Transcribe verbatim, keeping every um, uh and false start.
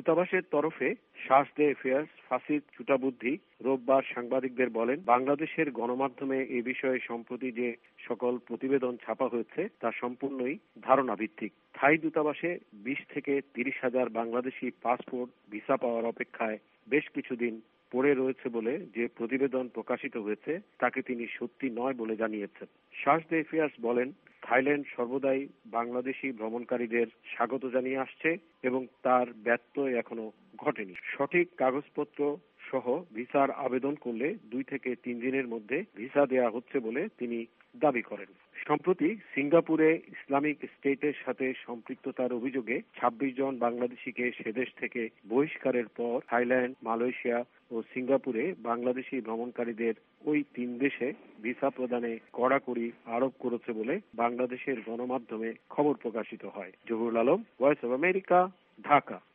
দূতাবাসের তরফে শাস দে অ্যাফেয়ার্স ফাসিল চুটাবুদ্ধি রোববার সাংবাদিকদের বলেন, বাংলাদেশের গণমাধ্যমে এ বিষয়ে সম্প্রতি যে সকল প্রতিবেদন ছাপা হয়েছে তা সম্পূর্ণই ধারণা ভিত্তিক। থাই দূতাবাসে বিশ থেকে তিরিশ হাজার বাংলাদেশি পাসপোর্ট ভিসা পাওয়ার অপেক্ষায় বেশ কিছুদিন পড়ে রয়েছে বলে যে প্রতিবেদন প্রকাশিত হয়েছে তাকে তিনি সত্যি নয় বলে জানিয়েছেন। শাস দে অ্যাফেয়ার্স বলেন, থাইল্যান্ড সর্বদাই বাংলাদেশি ভ্রমণকারীদের স্বাগত জানিয়ে আসছে এবং তার ব্যত্যয় এখনো ঘটেনি। সঠিক কাগজপত্র সহ ভিসার আবেদন করলে দুই থেকে তিন দিনের মধ্যে ভিসা দেয়া হচ্ছে বলে তিনি দাবি করেন। সম্প্রতি সিঙ্গাপুরে ইসলামিক স্টেটের সাথে সম্পৃক্ততার অভিযোগে ছাব্বিশ জন বাংলাদেশিকে সেদেশ থেকে বহিষ্কারের পর থাইল্যান্ড, মালয়েশিয়া ও সিঙ্গাপুরে বাংলাদেশি ভ্রমণকারীদের ওই তিন দেশে ভিসা প্রদানে কড়াকড়ি আরোপ করেছে বলে বাংলাদেশের গণমাধ্যমে খবর প্রকাশিত হয়। Zahurul Alam, voice of America, Dhaka.